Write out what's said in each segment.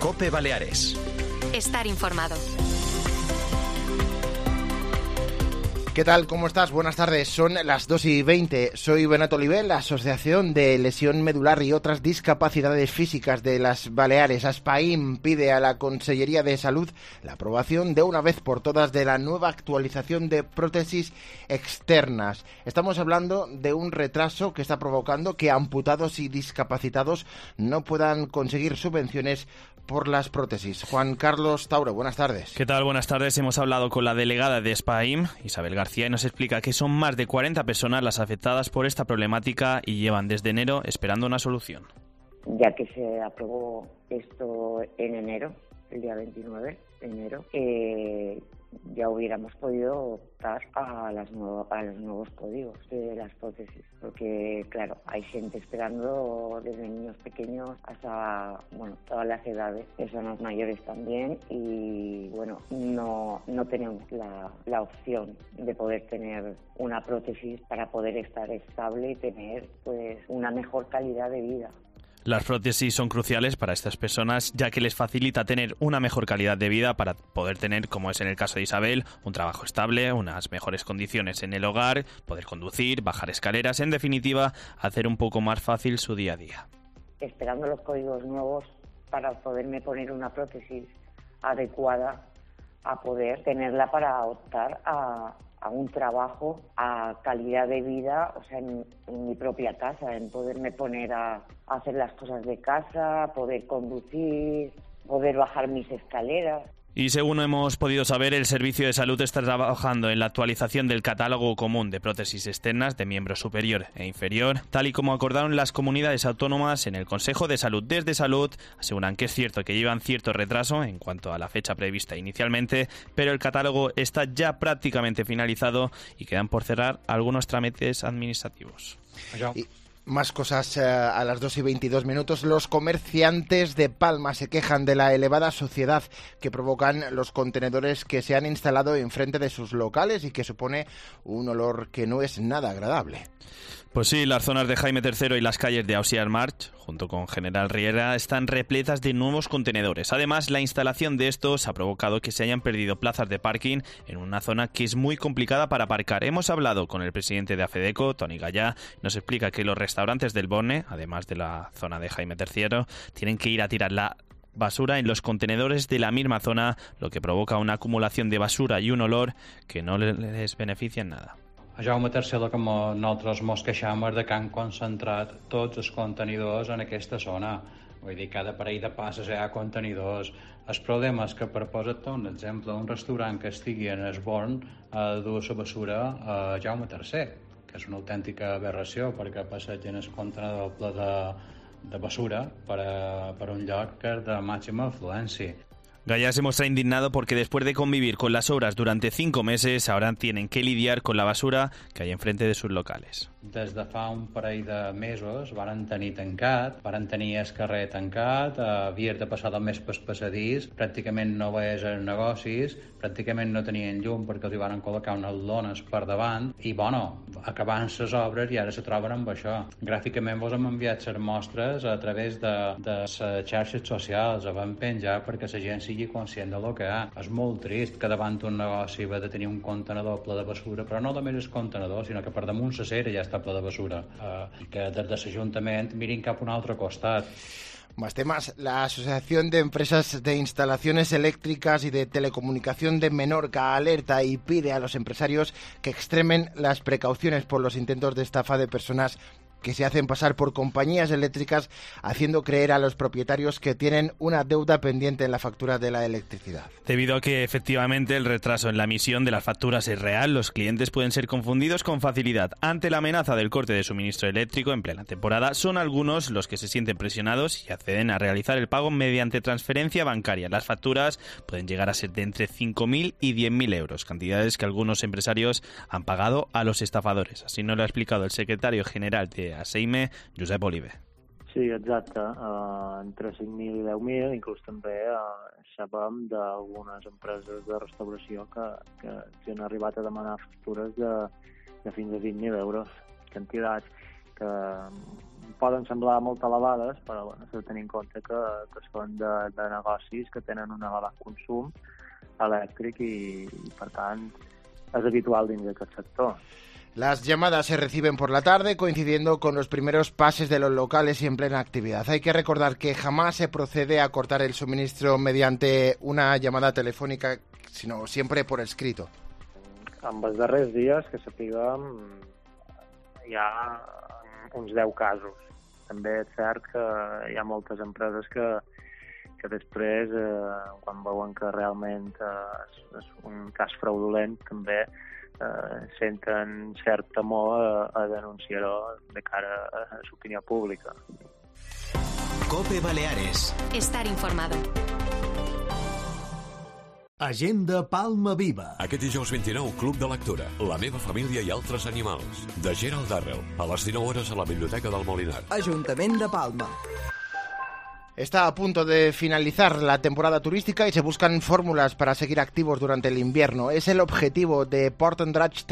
COPE Baleares. Estar informado. ¿Qué tal? ¿Cómo estás? Buenas tardes. Son las 2:20. Soy Benato Oliver, la Asociación de Lesión Medular y otras discapacidades físicas de las Baleares. ASPAIM pide a la Consellería de Salud la aprobación de una vez por todas de la nueva actualización de prótesis externas. Estamos hablando de un retraso que está provocando que amputados y discapacitados no puedan conseguir subvenciones por las prótesis. Juan Carlos Tauro, buenas tardes. ¿Qué tal? Buenas tardes. Hemos hablado con la delegada de ASPAIM, Isabel García, y nos explica que son más de 40 personas las afectadas por esta problemática y llevan desde enero esperando una solución. Ya que se aprobó esto en enero, el día 29 de enero, ya hubiéramos podido optar a los nuevos códigos de las prótesis, porque claro, hay gente esperando desde niños pequeños hasta todas las edades, personas mayores también, y no tenemos la opción de poder tener una prótesis para poder estar estable y tener una mejor calidad de vida. Las prótesis son cruciales para estas personas, ya que les facilita tener una mejor calidad de vida para poder tener, como es en el caso de Isabel, un trabajo estable, unas mejores condiciones en el hogar, poder conducir, bajar escaleras, en definitiva, hacer un poco más fácil su día a día. Esperando los códigos nuevos para poderme poner una prótesis adecuada a poder tenerla para optar a un trabajo, a calidad de vida, o sea, en mi propia casa, en poderme poner a hacer las cosas de casa, poder conducir, poder bajar mis escaleras. Y según hemos podido saber, el Servicio de Salud está trabajando en la actualización del catálogo común de prótesis externas de miembro superior e inferior, tal y como acordaron las comunidades autónomas en el Consejo de Salud. Desde Salud aseguran que es cierto que llevan cierto retraso en cuanto a la fecha prevista inicialmente, pero el catálogo está ya prácticamente finalizado y quedan por cerrar algunos trámites administrativos. Más cosas a las 2:22. Los comerciantes de Palma se quejan de la elevada suciedad que provocan los contenedores que se han instalado enfrente de sus locales y que supone un olor que no es nada agradable. Pues sí, las zonas de Jaime III y las calles de Ausiàs March, junto con General Riera, están repletas de nuevos contenedores. Además, la instalación de estos ha provocado que se hayan perdido plazas de parking en una zona que es muy complicada para aparcar. Hemos hablado con el presidente de AFEDECO, Toni Gallà, nos explica que los restaurantes del Borne, además de la zona de Jaime III, tienen que ir a tirar la basura en los contenedores de la misma zona, lo que provoca una acumulación de basura y un olor que no les beneficia en nada. A Jaume III, com nosaltres mos queixam, és de que han concentrat tots els contenidors en aquesta zona. Vull dir, cada parell de passes hi ha contenidors. El problema és que, per posar-te un exemple, un restaurant que estigui en Esborn du la basura a Jaume III, que és una autèntica aberració, perquè passegen el contenedor ple de basura per un lloc que és de màxima afluència. Gallà se muestra indignado porque después de convivir con las obras durante 5 meses, ahora tienen que lidiar con la basura que hay enfrente de sus locales. Des de fa un parell de mesos varen tenir tancat, varen tenir el carrer tancat, havies de passar més pel passadís, pràcticament no veies els negocis, pràcticament no tenien llum perquè els hi varen col·locar unes lones per davant i, acabant les obres i ara se troben amb això. Gràficament vos hem enviat les mostres a través de les xarxes socials, a van penjar perquè la gent sigui conscient de lo que hi ha. És molt trist que davant un negoci va de tenir un contenedor ple de basura, però no només el contenedor, sinó que per damunt la cera ja està ple de basura, i que des de l'Ajuntament mirin cap a un altre costat. Más temas. La Asociación de Empresas de Instalaciones Eléctricas y de Telecomunicación de Menorca alerta y pide a los empresarios que extremen las precauciones por los intentos de estafa de personas que se hacen pasar por compañías eléctricas, haciendo creer a los propietarios que tienen una deuda pendiente en la factura de la electricidad. Debido a que efectivamente el retraso en la emisión de las facturas es real, los clientes pueden ser confundidos con facilidad. Ante la amenaza del corte de suministro eléctrico en plena temporada, son algunos los que se sienten presionados y acceden a realizar el pago mediante transferencia bancaria. Las facturas pueden llegar a ser de entre 5.000 y 10.000 euros, cantidades que algunos empresarios han pagado a los estafadores. Así nos lo ha explicado el secretario general de ASEIME, Josep Oliver. Sí, exacte, entre 5.000 i 10.000, inclús també sabem d'algunes empreses de restauració que han arribat a demanar factures de fins a 20.000 euros, quantitats que poden semblar molt elevades, però bueno, s'ha de tenir en compte que són de negocis que tenen un elevat consum elèctric i per tant, es habitual dins d'aquest sector. Las llamadas se reciben por la tarde, coincidiendo con los primeros pases de los locales y en plena actividad. Hay que recordar que jamás se procede a cortar el suministro mediante una llamada telefònica, sinó sempre por escrito. En els darrers dies, que sapiguem, hi ha uns 10 casos. També és cert que hi ha moltes empreses que després, quan veuen que realment és un cas fraudulent, també senten cert temor a denunciar-ho de cara a l'opinió pública. COPE Baleares. Estar informado. Agenda Palma Viva. Aquest dijous 29, Club de Lectura. La meva família i altres animals. De Gerald Darrell. A les 19 hores a la Biblioteca del Molinar. Ajuntament de Palma. Está a punto de finalizar la temporada turística y se buscan fórmulas para seguir activos durante el invierno. Es el objetivo de Port Andratx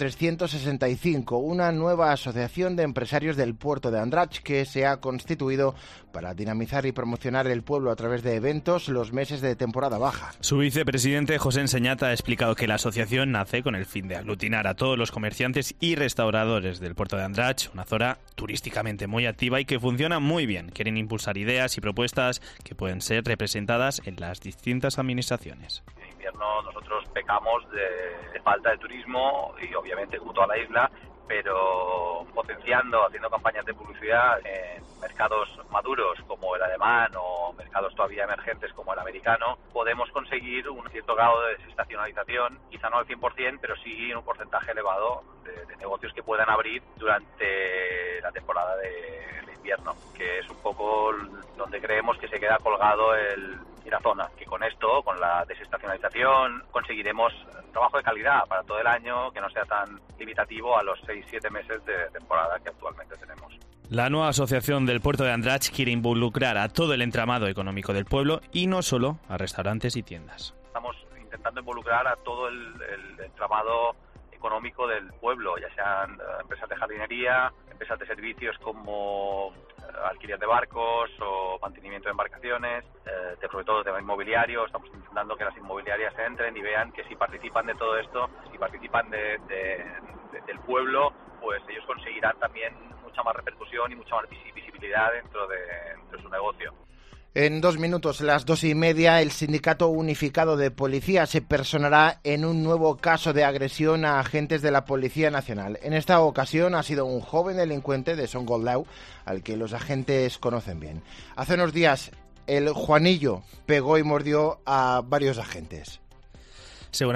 365, una nueva asociación de empresarios del puerto de Andratx que se ha constituido para dinamizar y promocionar el pueblo a través de eventos los meses de temporada baja. Su vicepresidente, José Enseñata, ha explicado que la asociación nace con el fin de aglutinar a todos los comerciantes y restauradores del puerto de Andratx, una zona turísticamente muy activa y que funciona muy bien. Quieren impulsar ideas y propuestas que pueden ser representadas en las distintas administraciones. En invierno nosotros pecamos de falta de turismo y obviamente como toda la isla, pero potenciando, haciendo campañas de publicidad en mercados maduros como el alemán o mercados todavía emergentes como el americano, podemos conseguir un cierto grado de desestacionalización, quizá no al 100%, pero sí un porcentaje elevado de negocios que puedan abrir durante la temporada de invierno, que es un poco donde creemos que se queda colgado la zona, que con esto, con la desestacionalización, conseguiremos trabajo de calidad para todo el año, que no sea tan limitativo a los 6-7 meses de temporada que actualmente tenemos. La nueva asociación del puerto de Andratx quiere involucrar a todo el entramado económico del pueblo y no solo a restaurantes y tiendas. Estamos intentando involucrar a todo el entramado económico del pueblo, ya sean empresas de jardinería, empresas de servicios como alquiler de barcos o mantenimiento de embarcaciones, sobre todo tema inmobiliario. Estamos intentando que las inmobiliarias entren y vean que si participan de todo esto, si participan del pueblo, pues ellos conseguirán también mucha más repercusión y mucha más visibilidad dentro de su negocio. En 2 minutos, las 2:30, el Sindicato Unificado de Policía se personará en un nuevo caso de agresión a agentes de la Policía Nacional. En esta ocasión ha sido un joven delincuente de Son Goldau, al que los agentes conocen bien. Hace unos días, el Juanillo pegó y mordió a varios agentes. Según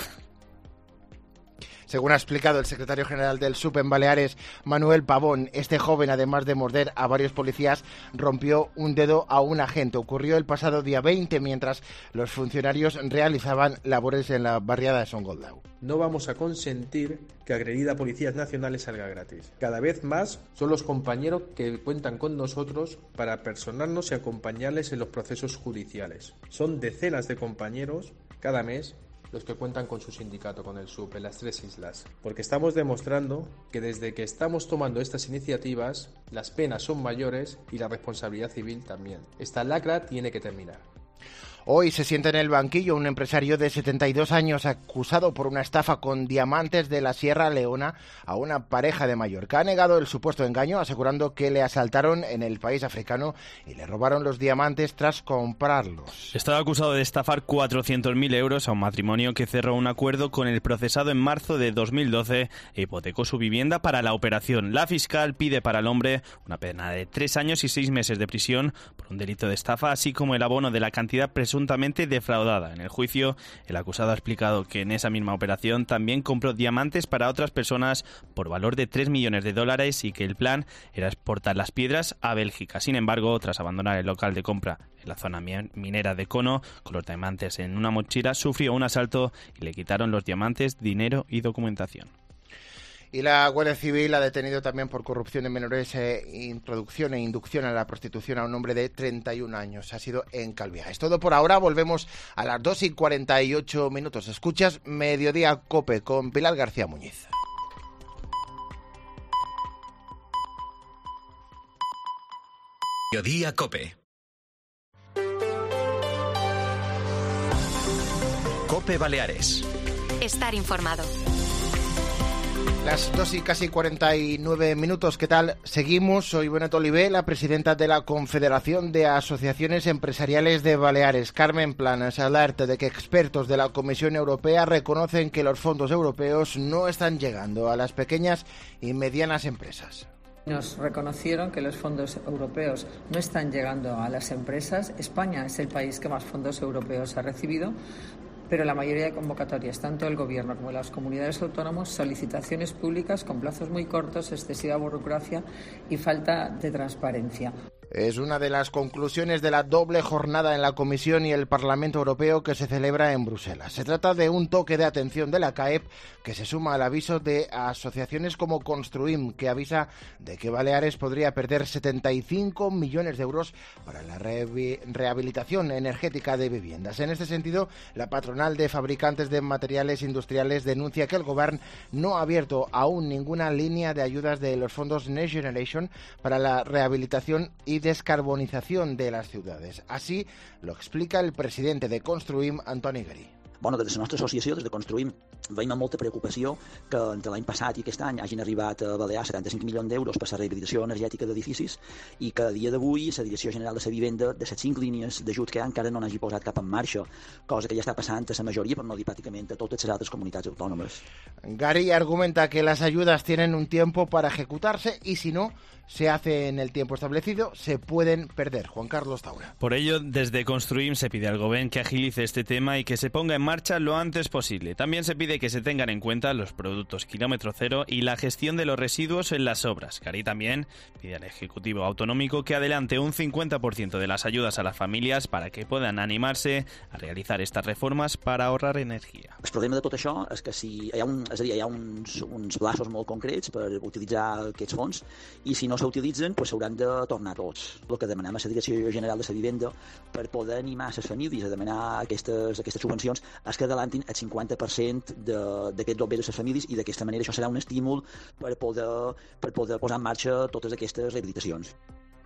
ha explicado el secretario general del SUP en Baleares, Manuel Pavón, este joven, además de morder a varios policías, rompió un dedo a un agente. Ocurrió el pasado día 20 mientras los funcionarios realizaban labores en la barriada de Son Goldau. No vamos a consentir que agredir a policías nacionales salga gratis. Cada vez más son los compañeros que cuentan con nosotros para personarnos y acompañarles en los procesos judiciales. Son decenas de compañeros cada mes los que cuentan con su sindicato, con el SUP, en las 3 islas. Porque estamos demostrando que desde que estamos tomando estas iniciativas, las penas son mayores y la responsabilidad civil también. Esta lacra tiene que terminar. Hoy se sienta en el banquillo un empresario de 72 años acusado por una estafa con diamantes de la Sierra Leona a una pareja de Mallorca. Ha negado el supuesto engaño, asegurando que le asaltaron en el país africano y le robaron los diamantes tras comprarlos. Estaba acusado de estafar 400.000 euros a un matrimonio que cerró un acuerdo con el procesado en marzo de 2012 e hipotecó su vivienda para la operación. La fiscal pide para el hombre una pena de 3 años y 6 meses de prisión por un delito de estafa, así como el abono de la cantidad presuntamente defraudada. En el juicio, el acusado ha explicado que en esa misma operación también compró diamantes para otras personas por valor de $3 millones y que el plan era exportar las piedras a Bélgica. Sin embargo, tras abandonar el local de compra en la zona minera de Cono con los diamantes en una mochila, sufrió un asalto y le quitaron los diamantes, dinero y documentación. Y la Guardia Civil ha detenido también por corrupción de menores, introducción e inducción a la prostitución a un hombre de 31 años. Ha sido en Calviá. Es todo por ahora. Volvemos a las 2:48. Escuchas Mediodía COPE con Pilar García Muñiz. Mediodía Cope. Cope Baleares. Estar informado. Las 2 y casi 49 minutos, ¿qué tal? Seguimos, soy Benato Olivé, la presidenta de la Confederación de Asociaciones Empresariales de Baleares. Carmen Planas alerta de que expertos de la Comisión Europea reconocen que los fondos europeos no están llegando a las pequeñas y medianas empresas. Nos reconocieron que los fondos europeos no están llegando a las empresas. España es el país que más fondos europeos ha recibido, pero la mayoría de convocatorias, tanto el Gobierno como las comunidades autónomas, solicitaciones públicas con plazos muy cortos, excesiva burocracia y falta de transparencia. Es una de las conclusiones de la doble jornada en la Comisión y el Parlamento Europeo que se celebra en Bruselas. Se trata de un toque de atención de la CAEP que se suma al aviso de asociaciones como Construim, que avisa de que Baleares podría perder 75 millones de euros para la rehabilitación energética de viviendas. En este sentido, la patronal de fabricantes de materiales industriales denuncia que el Govern no ha abierto aún ninguna línea de ayudas de los fondos Next Generation para la rehabilitación y descarbonización de las ciudades. Así lo explica el presidente de Construim, Antoni Garí. Bueno, des de la nostra associació, des de Construim, veiem amb molta preocupació que entre l'any passat i aquest any hagin arribat a Balears 75 milions d'euros per la rehabilitació energètica d'edificis i que a dia d'avui la Direcció General de la Vivenda, de les 5 línies d'ajut que hi ha, encara no n'hagi posat cap en marxa, cosa que ja està passant a la majoria, per no dir pràcticament a totes les altres comunitats autònomes. Garí argumenta que las ayudas tienen un tiempo para ejecutarse y si no se hace en el tiempo establecido, se pueden perder. Juan Carlos Taura. Por ello, desde Construim se pide al Gobierno que agilice este tema y que se ponga en marcha lo antes posible. También se pide que se tengan en cuenta los productos kilómetro cero y la gestión de los residuos en las obras. Garí también pide al Ejecutivo Autonómico que adelante un 50% de las ayudas a las familias para que puedan animarse a realizar estas reformas para ahorrar energia. El problema de tot això és que si hi ha uns plaços molt concrets per utilitzar aquests fons i si no s'utilitzen, pues s'hauran de tornar tots. El que demanem a la Direcció General de la Vivenda per poder animar les famílies a demanar aquestes subvencions és que adelantin el 50% d'aquests bombers a les famílies i d'aquesta manera això serà un estímul per poder posar en marxa totes aquestes rehabilitacions.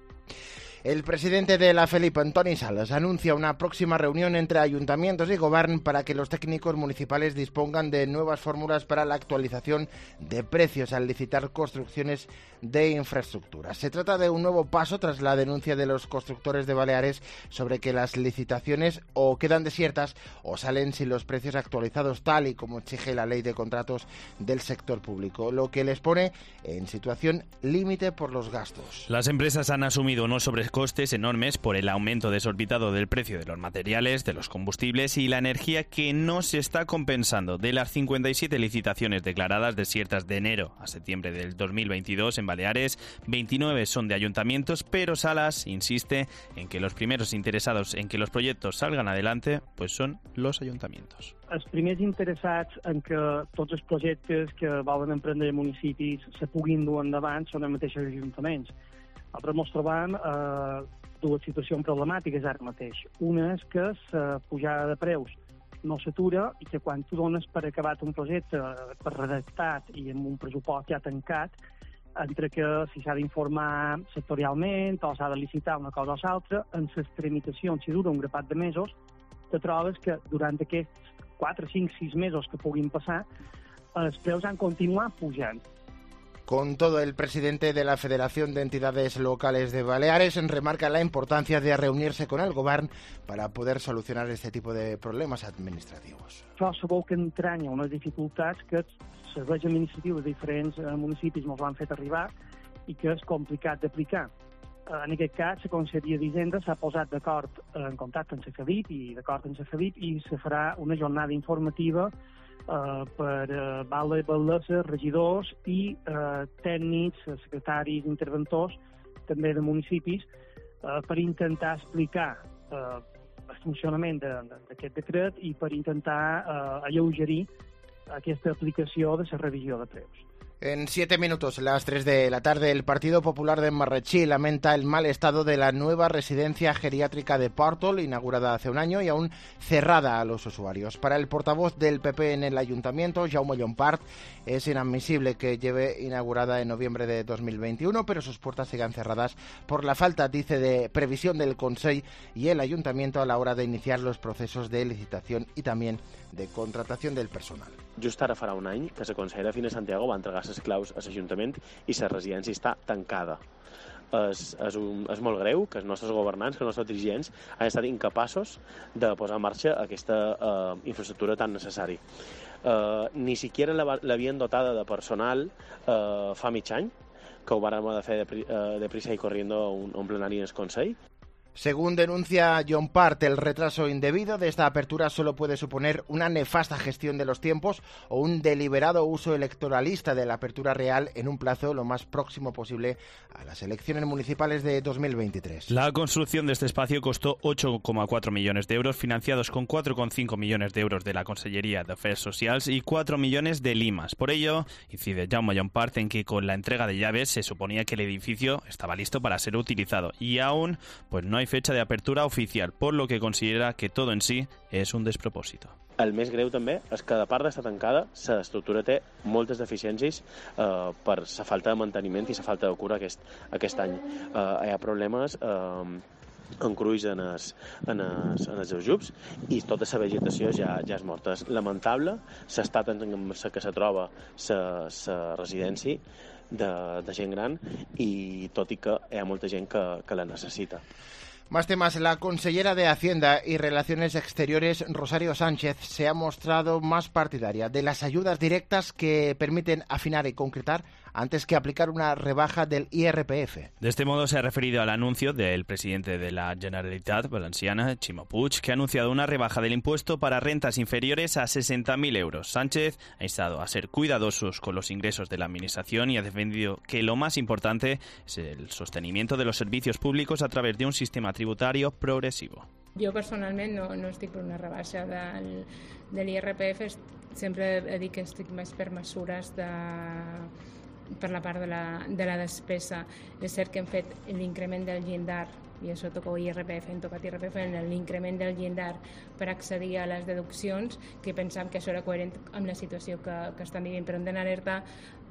El presidente de la FELIP, Antoni Sales, anuncia una próxima reunión entre ayuntamientos y Govern para que los técnicos municipales dispongan de nuevas fórmulas para la actualización de precios al licitar construcciones de infraestructuras. Se trata de un nuevo paso tras la denuncia de los constructores de Baleares sobre que las licitaciones o quedan desiertas o salen sin los precios actualizados tal y como exige la ley de contratos del sector público, lo que les pone en situación límite por los gastos. Las empresas han asumido unos sobrecostes enormes por el aumento desorbitado del precio de los materiales, de los combustibles y la energía que no se está compensando. De las 57 licitaciones declaradas desiertas de enero a septiembre del 2022 en Baleares, 29 son de ayuntamientos, pero Salas insiste en que los primeros interesados en que los proyectos salgan adelante pues son los ayuntamientos. Els primers interessats en que tots els projectes que volen emprendre municipis se puguin dur endavant són els mateixos ajuntaments. Nosaltres ens trobem dues situacions problemàtiques ara mateix. Una és que la pujada de preus no s'atura i que quan tu dones per acabat un projecte per redactat i amb un pressupost ja tancat, entre que si s'ha d'informar sectorialment o s'ha de licitar una cosa o l'altra, en les tramitacions, si dura un grapat de mesos, te trobes que durant aquests 4, 5, 6 mesos que puguin passar, els preus han continuat pujant. Con todo, el presidente de la Federación de Entidades Locales de Baleares remarca la importancia de reunirse con el Govern para poder solucionar este tipo de problemas administrativos. Això sabeu que entranya unes dificultats que els serveis administratius de diferents municipis ens l'han fet arribar i que és complicat d'aplicar. En aquest cas, la Conselleria d'Hisenda s'ha posat d'acord en contacte amb la FELIP i se farà una jornada informativa per batlles, regidors i tècnics, secretaris, interventors, també de municipis, per intentar explicar el funcionament d'aquest decret i per intentar alleugerir aquesta aplicació de la revisió de preus. En 7 minutos, las 3 de la tarde, el Partido Popular de Marratxí lamenta el mal estado de la nueva residencia geriátrica de Pòrtol, inaugurada hace un año y aún cerrada a los usuarios. Para el portavoz del PP en el ayuntamiento, Jaume Llompart, es inadmisible que lleve inaugurada en noviembre de 2021, pero sus puertas sigan cerradas por la falta, dice, de previsión del Consell y el ayuntamiento a la hora de iniciar los procesos de licitación y también de contratación del personal. Just ara farà un any que la consellera Fina Santiago va entregar les claus a l'Ajuntament i la residència està tancada. És molt greu que els nostres governants, que els nostres dirigents han estat incapaços de posar en marxa aquesta infraestructura tan necessària. Ni siquiera l'havien dotada de personal fa mig any, que ho vàrem de fer de prisa y corriendo a un plenari en el Consell. Según denuncia Llompart, el retraso indebido de esta apertura solo puede suponer una nefasta gestión de los tiempos o un deliberado uso electoralista de la apertura real en un plazo lo más próximo posible a las elecciones municipales de 2023. La construcción de este espacio costó 8,4 millones de euros, financiados con 4,5 millones de euros de la Conselleria de Afers Socials y 4 millones de Limas. Por ello, incide Jaume Llompart en que con la entrega de llaves se suponía que el edificio estaba listo para ser utilizado y aún pues no hay fecha de apertura oficial, por lo que considera que todo en sí és un despropòsit. El més greu també és que, a part d'estar tancada, l'estructura té moltes deficiències per la falta de manteniment i la falta de cura aquest any. Hi ha problemes en cruïs en els ajuts i tota la vegetació ja és morta. És lamentable l'estat en què se troba la residència de gent gran i tot i que hi ha molta gent que la necessita. Más temas. La consellera de Hacienda y Relaciones Exteriores, Rosario Sánchez, se ha mostrado más partidaria de las ayudas directas que permiten afinar y concretar antes que aplicar una rebaja del IRPF. De este modo se ha referido al anuncio del presidente de la Generalitat Valenciana, Ximo Puig, que ha anunciado una rebaja del impuesto para rentas inferiores a 60.000 euros. Sánchez ha instado a ser cuidadosos con los ingresos de la administración y ha defendido que lo más importante es el sostenimiento de los servicios públicos a través de un sistema tributario progressivo. Jo personalment no estic per una rebaixa de l'IRPF, sempre he dit que estic més per mesures per la part de la despesa. És cert que hem fet l'increment del llindar, i això toca IRPF, hem tocat IRPF en l'increment del llindar per accedir a les deduccions, que pensàvem que això era coherent amb la situació que estan vivint, però hem d'anar alerta,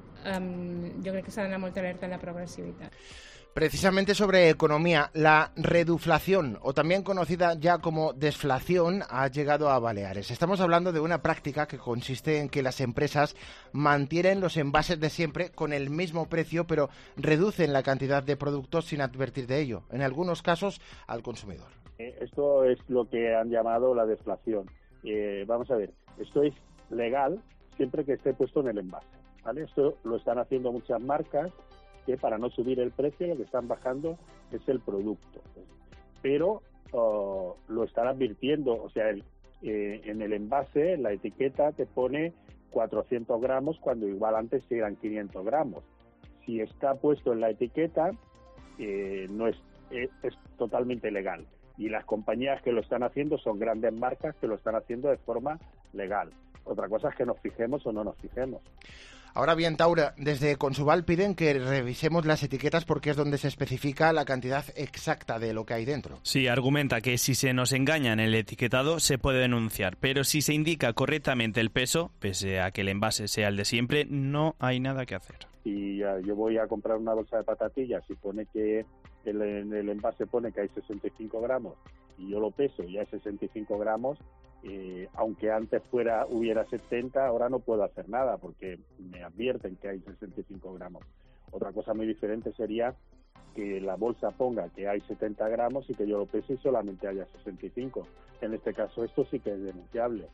jo crec que s'ha d'anar molt alerta en la progressivitat. Precisamente sobre economía, la reduflación, o también conocida ya como desflación, ha llegado a Baleares. Estamos hablando de una práctica que consiste en que las empresas mantienen los envases de siempre con el mismo precio, pero reducen la cantidad de productos sin advertir de ello, en algunos casos al consumidor. Esto es lo que han llamado la deflación. Vamos a ver, esto es legal siempre que esté puesto en el envase, ¿vale? Esto lo están haciendo muchas marcas, que para no subir el precio lo que están bajando es el producto. Pero lo están advirtiendo, o sea, en el envase, en la etiqueta te pone 400 gramos cuando igual antes eran 500 gramos. Si está puesto en la etiqueta, no es totalmente legal. Y las compañías que lo están haciendo son grandes marcas que lo están haciendo de forma legal. Otra cosa es que nos fijemos o no nos fijemos. Ahora bien, Taura, desde Consubal piden que revisemos las etiquetas porque es donde se especifica la cantidad exacta de lo que hay dentro. Sí, argumenta que si se nos engaña en el etiquetado se puede denunciar, pero si se indica correctamente el peso, pese a que el envase sea el de siempre, no hay nada que hacer. Si yo voy a comprar una bolsa de patatillas y pone que en el envase pone que hay 65 gramos y yo lo peso y hay 65 gramos, aunque antes hubiera 70, ahora no puedo hacer nada porque me advierten que hay 65 gramos. Otra cosa muy diferente sería que la bolsa ponga que hay 70 gramos y que yo lo pese y solamente haya 65. En este caso esto sí que es denunciable.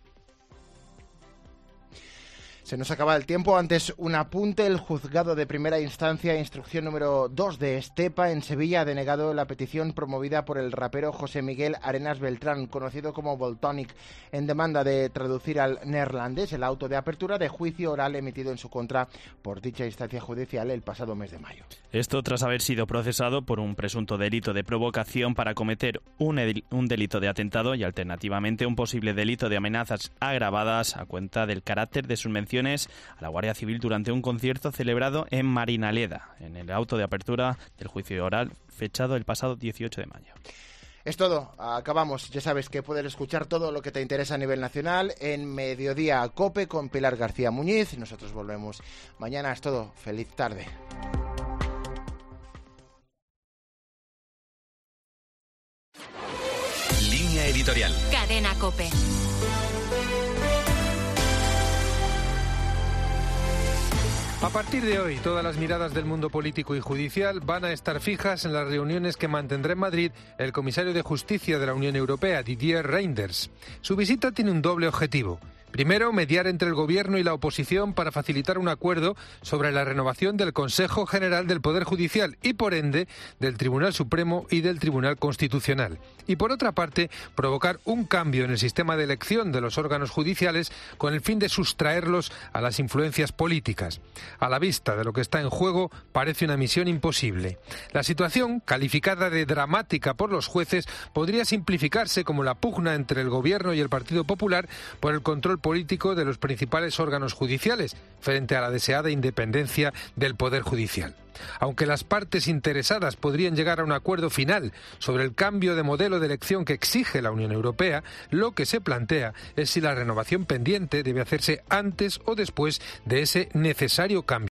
Se nos acaba el tiempo. Antes, un apunte. El juzgado de primera instancia, instrucción número 2 de Estepa, en Sevilla, ha denegado la petición promovida por el rapero José Miguel Arenas Beltrán, conocido como Voltonic, en demanda de traducir al neerlandés el auto de apertura de juicio oral emitido en su contra por dicha instancia judicial el pasado mes de mayo. Esto tras haber sido procesado por un presunto delito de provocación para cometer un delito de atentado y alternativamente un posible delito de amenazas agravadas a cuenta del carácter de sus menciones agresiones a la Guardia Civil durante un concierto celebrado en Marinaleda, en el auto de apertura del juicio oral fechado el pasado 18 de mayo. Es todo, acabamos. Ya sabes que puedes escuchar todo lo que te interesa a nivel nacional en Mediodía COPE con Pilar García Muñiz. Nosotros volvemos mañana. Es todo. Feliz tarde. Línea editorial. Cadena COPE. A partir de hoy, todas las miradas del mundo político y judicial van a estar fijas en las reuniones que mantendrá en Madrid el comisario de Justicia de la Unión Europea, Didier Reynders. Su visita tiene un doble objetivo. Primero, mediar entre el Gobierno y la oposición para facilitar un acuerdo sobre la renovación del Consejo General del Poder Judicial y, por ende, del Tribunal Supremo y del Tribunal Constitucional. Y, por otra parte, provocar un cambio en el sistema de elección de los órganos judiciales con el fin de sustraerlos a las influencias políticas. A la vista de lo que está en juego, parece una misión imposible. La situación, calificada de dramática por los jueces, podría simplificarse como la pugna entre el Gobierno y el Partido Popular por el control político de los principales órganos judiciales frente a la deseada independencia del Poder Judicial. Aunque las partes interesadas podrían llegar a un acuerdo final sobre el cambio de modelo de elección que exige la Unión Europea, lo que se plantea es si la renovación pendiente debe hacerse antes o después de ese necesario cambio.